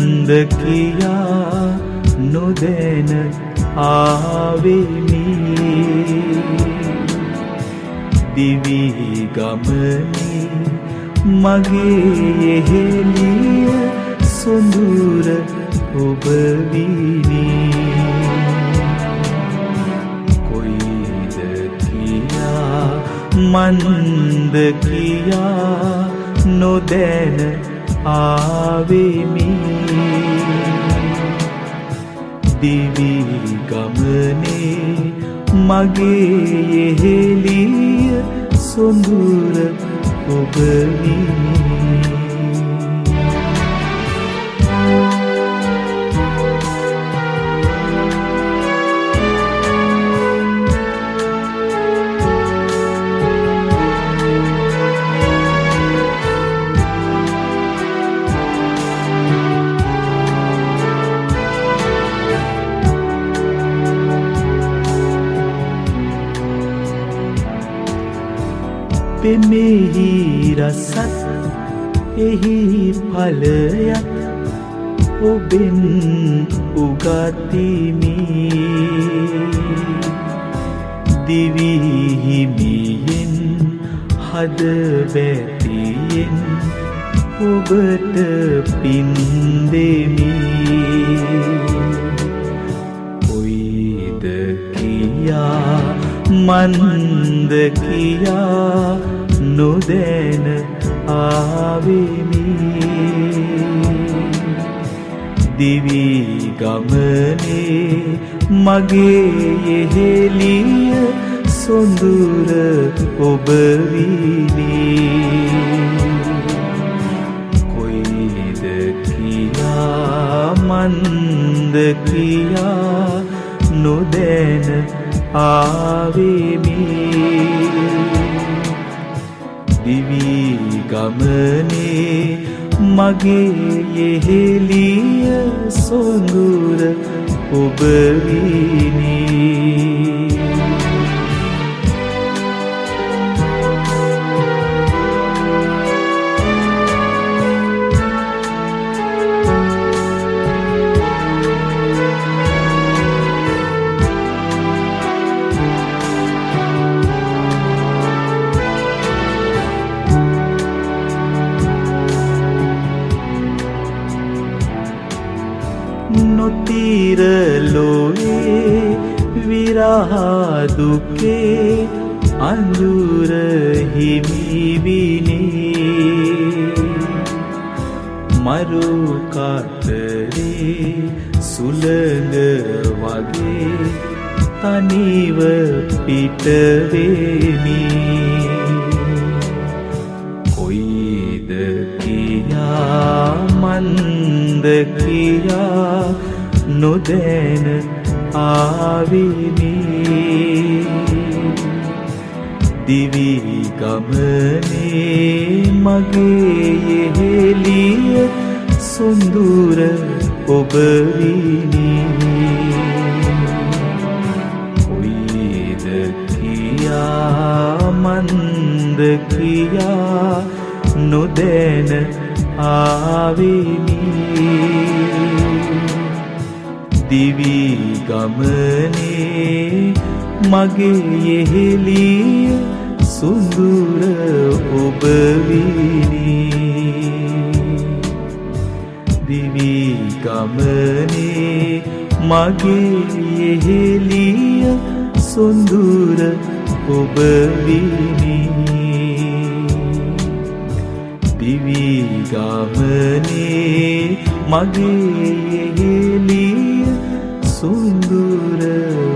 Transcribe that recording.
මන්ද කියා නොදැන ආවෙමි දිවි ගමනේ මගේ හෙළිය සොඳුර ඔබ විනි කොයිද කියා මන්ද කියා නොදැන ආවෙමි දිවි ගමනේ මගේ හෙළිය සොඳුර ඔබ විනි පෙමෙහි රසත් එහි ඵලයත් ඔබෙන් උගතිමි දිවි හිමියෙන් හද බැතියෙන් ඔබට පින් දෙමි කොයිද කියා මන්ද කියා නොදැන ආවෙමි දිවි ගමනේ මගේ හෙළිය සොඳුර ඔබ විනි කොයිද කියා මන්ද කියා නොදැන ආවෙමි දිවි ගමනේ මගේ හෙළිය සොඳුර ඔබ විනි නොතිර ලෝයේ විරහ දුකේ අඳුර හිමි විනේ මරු කාතරේ සුළඟ වගේ තනිව පිට වෙමි කොයිද කියා මන්ද කියා නොදැන ආවෙමි දිවි ගමනේ මගේ හෙළිය සොඳුර ඔබ විනි කොයිද කියා මන්ද කියා නොදැන ආවෙමි දිවි ගමනේ මගේ හෙළිය සොඳුර ඔබ විනි දිවි ගමනේ මගේ හෙළිය සොඳුර ඔබ විනි දිවි ගමනේ මගේ හෙළිය සොඳුර